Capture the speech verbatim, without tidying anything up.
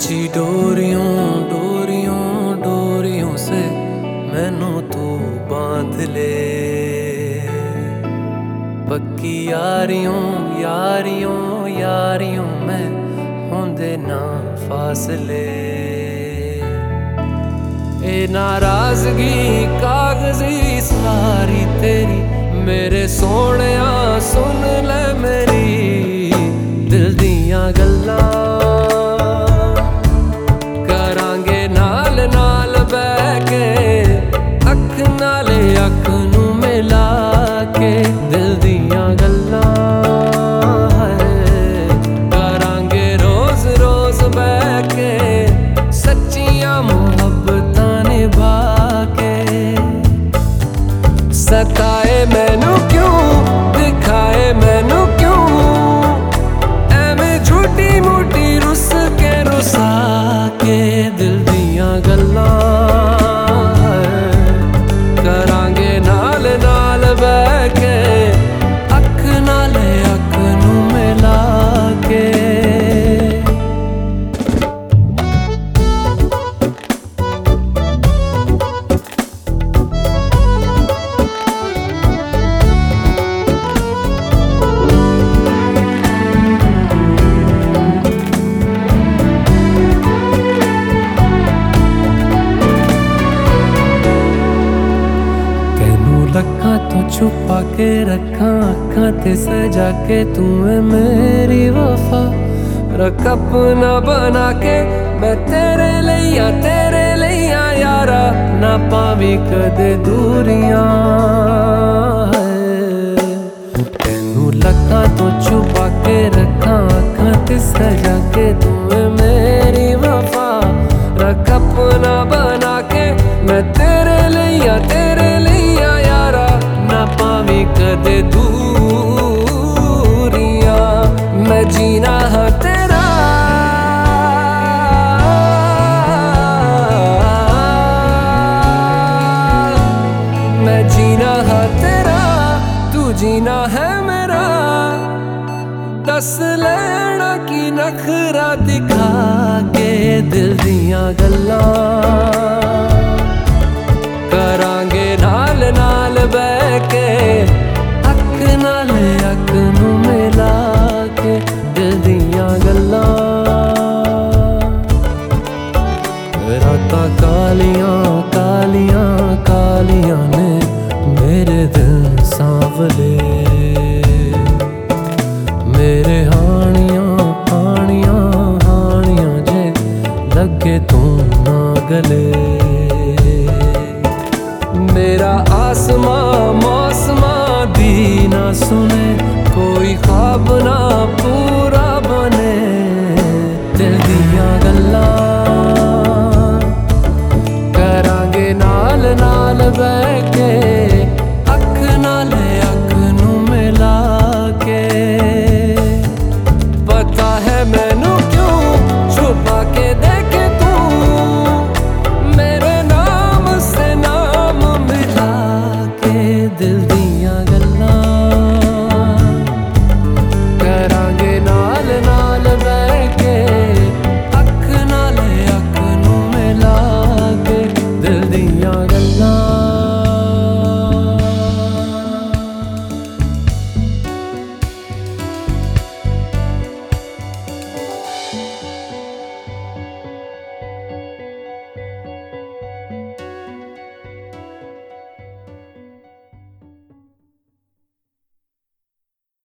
खिंची डोरियों डोरियों डोरियों से मैनू तू बांध ले। पक्की यारियों यारियों यारियों में होंदे ना फासले। ए नाराजगी कागजी सारी तेरी मेरे सोहणिया सुन ले मेरी दिल दियां गल्लां। करांगे नाल नाल बैठ के अख नाले अख नू मिला के दिल दियां गल्लां। करांगे रोज रोज बैठ के सच्चियां मुहब्बतां निभा के। सताए मैनू क्यों दिखाए मैनू क्यों एवें झूठी मूठी रुस के रुसा के दिल दियां गल्लां। करांगे नाल नाल बैठ के अख नाले अख नू मिला के। लखां तो छुपा के रखा अखां ते सजा के तू है मेरी वफा। रख अपना बना के मैं तेरे लिया तेरे लिया यारा ना पावी कदे दूरियां। तेनू लखां तो छुपा के रखा अखां ते सजा के तू है मेरी वफा। रख अपना बना के मैं तेरे लिया तेरे लिया यारा ना पावी कदे दूरियां। मैं जीना है तेरा मैं जीना है तेरा तू जीना है मेरा। दस लेना की नखरा दिखा के दिल दियां गल्लां। करांगे नाल नाल बैठ के अख नाल अख नू मिला के दिल दियां गल्लां। रातां कालियां कालियां कालियां ने मेरे दिल सांवले। मेरे हानियां हानियां हानियां जे लगे तू ना गले। मेरा आसमां मौसमां दी ना सुने कोई ख्वाब ना पूरा बने दिल दियां गल्लां। करांगे नाल नाल बैठ के अख नाले अख नू मिला के। पता है मैनू क्यों छुपा के देखे तू मेरे नाम से नाम मिला के दिल दियां गल्लां। करांगे नाल नाल बैठ के अख नाले अख नू मिला के दिल दियां गल्लां।